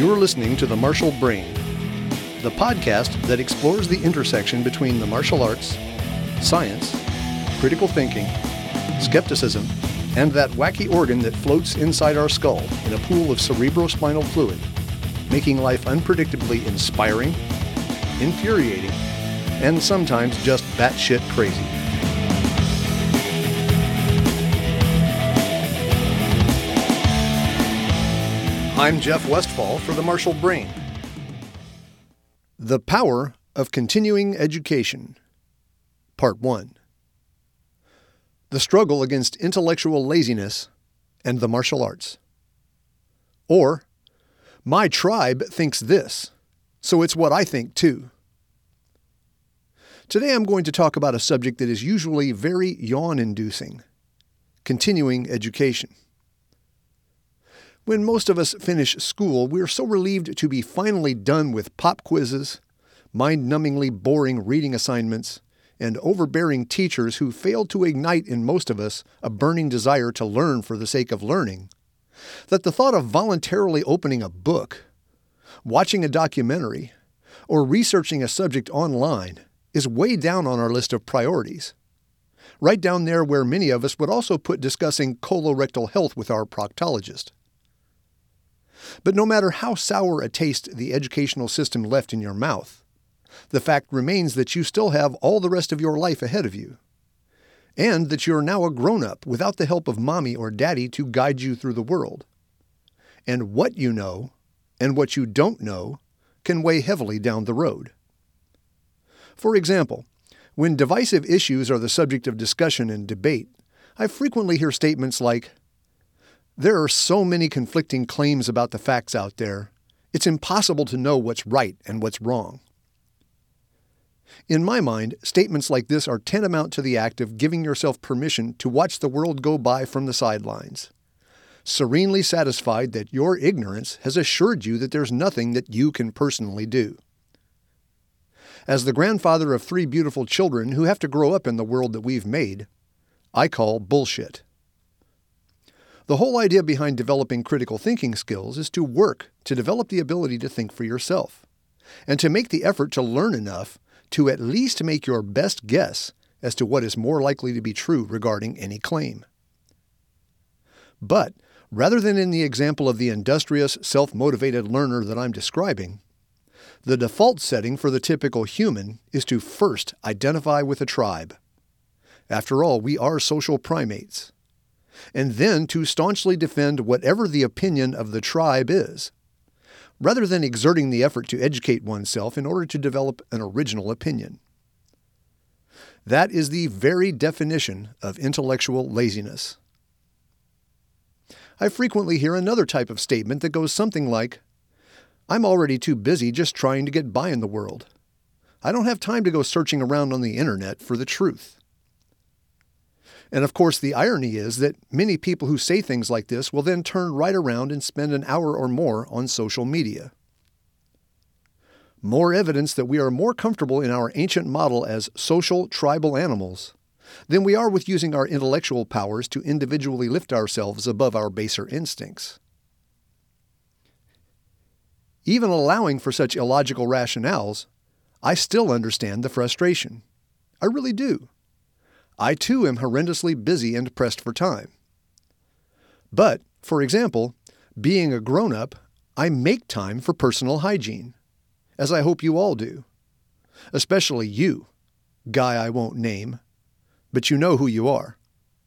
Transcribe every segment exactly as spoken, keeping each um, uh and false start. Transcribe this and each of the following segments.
You're listening to The Martial Brain, the podcast that explores the intersection between the martial arts, science, critical thinking, skepticism, and that wacky organ that floats inside our skull in a pool of cerebrospinal fluid, making life unpredictably inspiring, infuriating, and sometimes just batshit crazy. I'm Jeff Westfall for The Martial Brain. The Power of Continuing Education, Part one. The Struggle Against Intellectual Laziness and the Martial Arts. Or, My Tribe Thinks This, so it's what I think too. Today I'm going to talk about a subject that is usually very yawn-inducing: continuing education. When most of us finish school, we're so relieved to be finally done with pop quizzes, mind-numbingly boring reading assignments, and overbearing teachers who fail to ignite in most of us a burning desire to learn for the sake of learning, that the thought of voluntarily opening a book, watching a documentary, or researching a subject online is way down on our list of priorities. Right down there where many of us would also put discussing colorectal health with our proctologist. But no matter how sour a taste the educational system left in your mouth, the fact remains that you still have all the rest of your life ahead of you, and that you're now a grown-up without the help of mommy or daddy to guide you through the world. And what you know, and what you don't know, can weigh heavily down the road. For example, when divisive issues are the subject of discussion and debate, I frequently hear statements like, "There are so many conflicting claims about the facts out there, it's impossible to know what's right and what's wrong." In my mind, statements like this are tantamount to the act of giving yourself permission to watch the world go by from the sidelines, serenely satisfied that your ignorance has assured you that there's nothing that you can personally do. As the grandfather of three beautiful children who have to grow up in the world that we've made, I call bullshit. The whole idea behind developing critical thinking skills is to work to develop the ability to think for yourself, and to make the effort to learn enough to at least make your best guess as to what is more likely to be true regarding any claim. But, rather than in the example of the industrious, self-motivated learner that I'm describing, the default setting for the typical human is to first identify with a tribe. After all, we are social primates. And then to staunchly defend whatever the opinion of the tribe is, rather than exerting the effort to educate oneself in order to develop an original opinion. That is the very definition of intellectual laziness. I frequently hear another type of statement that goes something like, "I'm already too busy just trying to get by in the world. I don't have time to go searching around on the internet for the truth." And of course, the irony is that many people who say things like this will then turn right around and spend an hour or more on social media. More evidence that we are more comfortable in our ancient model as social, tribal animals than we are with using our intellectual powers to individually lift ourselves above our baser instincts. Even allowing for such illogical rationales, I still understand the frustration. I really do. I too am horrendously busy and pressed for time. But, for example, being a grown-up, I make time for personal hygiene, as I hope you all do. Especially you, guy I won't name, but you know who you are.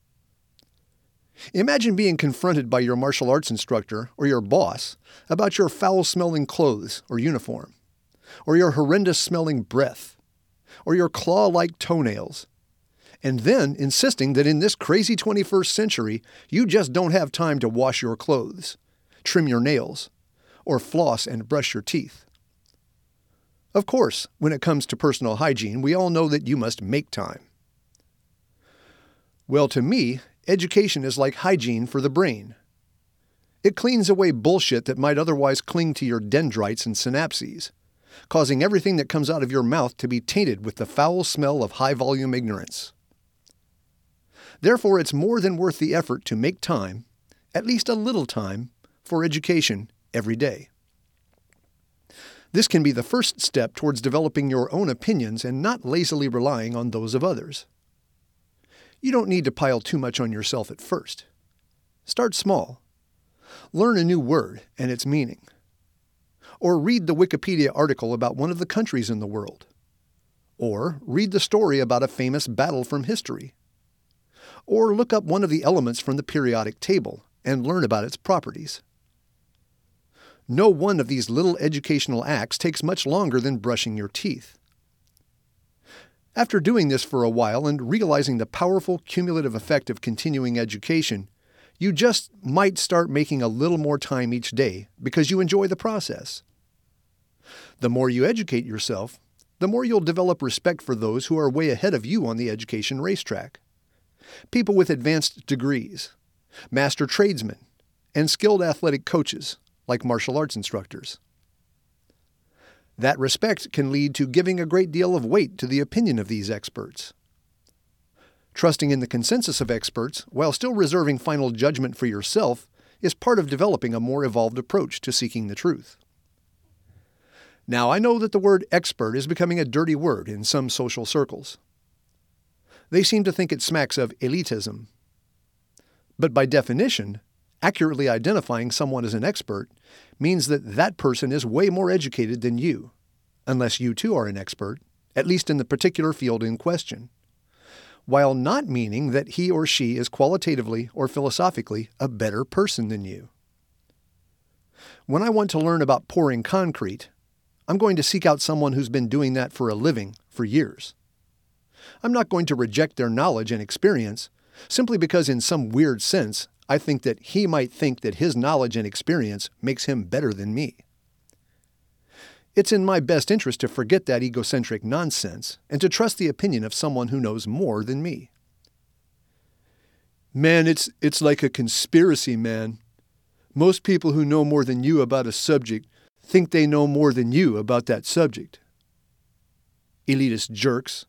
Imagine being confronted by your martial arts instructor or your boss about your foul-smelling clothes or uniform, or your horrendous-smelling breath, or your claw-like toenails, and then insisting that in this crazy twenty-first century, you just don't have time to wash your clothes, trim your nails, or floss and brush your teeth. Of course, when it comes to personal hygiene, we all know that you must make time. Well, to me, education is like hygiene for the brain. It cleans away bullshit that might otherwise cling to your dendrites and synapses, causing everything that comes out of your mouth to be tainted with the foul smell of high-volume ignorance. Therefore, it's more than worth the effort to make time, at least a little time, for education every day. This can be the first step towards developing your own opinions and not lazily relying on those of others. You don't need to pile too much on yourself at first. Start small. Learn a new word and its meaning. Or read the Wikipedia article about one of the countries in the world. Or read the story about a famous battle from history. Or look up one of the elements from the periodic table and learn about its properties. No one of these little educational acts takes much longer than brushing your teeth. After doing this for a while and realizing the powerful cumulative effect of continuing education, you just might start making a little more time each day because you enjoy the process. The more you educate yourself, the more you'll develop respect for those who are way ahead of you on the education racetrack. People with advanced degrees, master tradesmen, and skilled athletic coaches, like martial arts instructors. That respect can lead to giving a great deal of weight to the opinion of these experts. Trusting in the consensus of experts while still reserving final judgment for yourself is part of developing a more evolved approach to seeking the truth. Now, I know that the word expert is becoming a dirty word in some social circles. They seem to think it smacks of elitism. But by definition, accurately identifying someone as an expert means that that person is way more educated than you, unless you too are an expert, at least in the particular field in question, while not meaning that he or she is qualitatively or philosophically a better person than you. When I want to learn about pouring concrete, I'm going to seek out someone who's been doing that for a living for years. I'm not going to reject their knowledge and experience simply because in some weird sense I think that he might think that his knowledge and experience makes him better than me. It's in my best interest to forget that egocentric nonsense and to trust the opinion of someone who knows more than me. Man, it's, it's like a conspiracy, man. Most people who know more than you about a subject think they know more than you about that subject. Elitist jerks.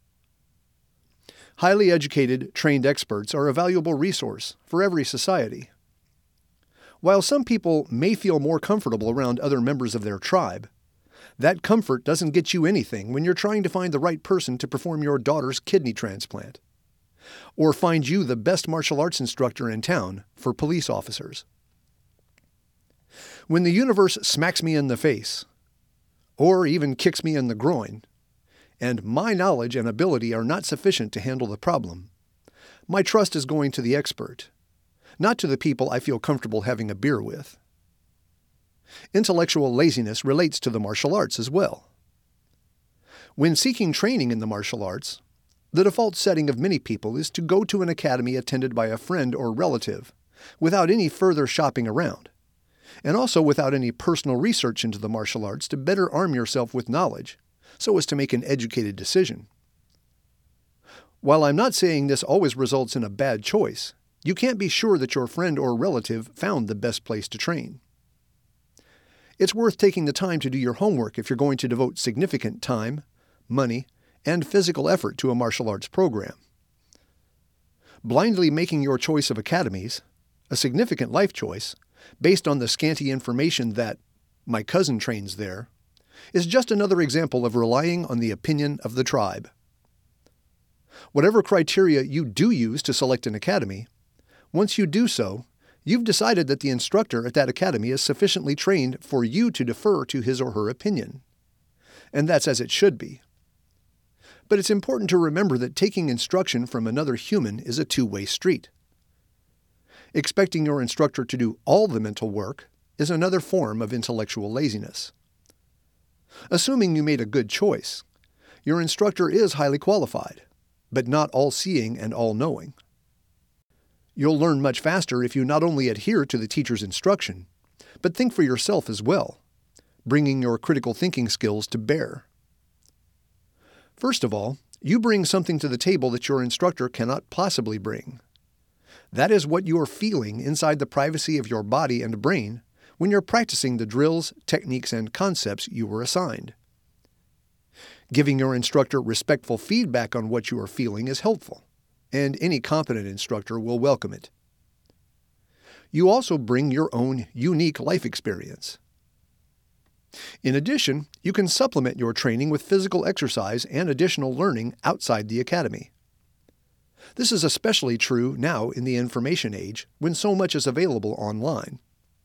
Highly educated, trained experts are a valuable resource for every society. While some people may feel more comfortable around other members of their tribe, that comfort doesn't get you anything when you're trying to find the right person to perform your daughter's kidney transplant, or find you the best martial arts instructor in town for police officers. When the universe smacks me in the face, or even kicks me in the groin, and my knowledge and ability are not sufficient to handle the problem, my trust is going to the expert, not to the people I feel comfortable having a beer with. Intellectual laziness relates to the martial arts as well. When seeking training in the martial arts, the default setting of many people is to go to an academy attended by a friend or relative, without any further shopping around, and also without any personal research into the martial arts to better arm yourself with knowledge, so as to make an educated decision. While I'm not saying this always results in a bad choice, you can't be sure that your friend or relative found the best place to train. It's worth taking the time to do your homework if you're going to devote significant time, money, and physical effort to a martial arts program. Blindly making your choice of academies, a significant life choice, based on the scanty information that my cousin trains there, is just another example of relying on the opinion of the tribe. Whatever criteria you do use to select an academy, once you do so, you've decided that the instructor at that academy is sufficiently trained for you to defer to his or her opinion. And that's as it should be. But it's important to remember that taking instruction from another human is a two-way street. Expecting your instructor to do all the mental work is another form of intellectual laziness. Assuming you made a good choice, your instructor is highly qualified, but not all-seeing and all-knowing. You'll learn much faster if you not only adhere to the teacher's instruction, but think for yourself as well, bringing your critical thinking skills to bear. First of all, you bring something to the table that your instructor cannot possibly bring. That is what you are feeling inside the privacy of your body and brain when you're practicing the drills, techniques, and concepts you were assigned. Giving your instructor respectful feedback on what you are feeling is helpful, and any competent instructor will welcome it. You also bring your own unique life experience. In addition, you can supplement your training with physical exercise and additional learning outside the academy. This is especially true now in the information age, when so much is available online.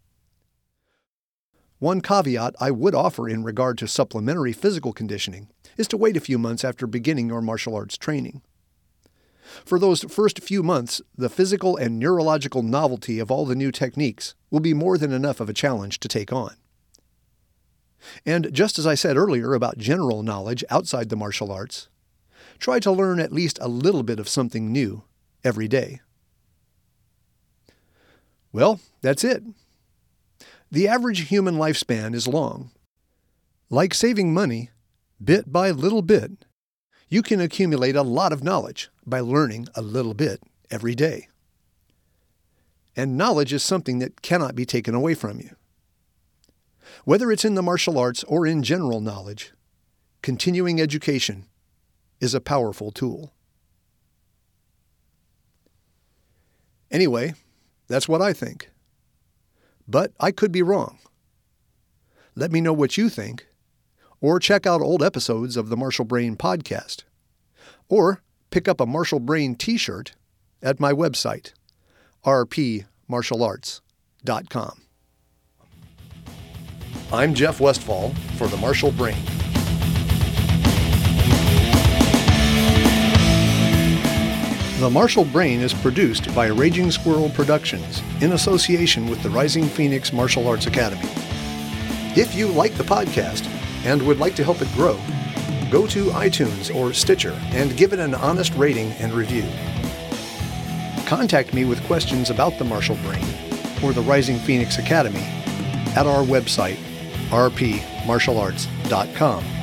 One caveat I would offer in regard to supplementary physical conditioning is to wait a few months after beginning your martial arts training. For those first few months, the physical and neurological novelty of all the new techniques will be more than enough of a challenge to take on. And just as I said earlier about general knowledge outside the martial arts, try to learn at least a little bit of something new every day. Well, that's it. The average human lifespan is long. Like saving money, bit by little bit, you can accumulate a lot of knowledge by learning a little bit every day. And knowledge is something that cannot be taken away from you. Whether it's in the martial arts or in general knowledge, continuing education is a powerful tool. Anyway, that's what I think. But I could be wrong. Let me know what you think, or check out old episodes of the Martial Brain podcast, or pick up a Martial Brain t-shirt at my website, r p martial arts dot com. I'm Jeff Westfall for the Martial Brain. The Martial Brain is produced by Raging Squirrel Productions in association with the Rising Phoenix Martial Arts Academy. If you like the podcast and would like to help it grow, go to iTunes or Stitcher and give it an honest rating and review. Contact me with questions about the Martial Brain or the Rising Phoenix Academy at our website, r p martial arts dot com.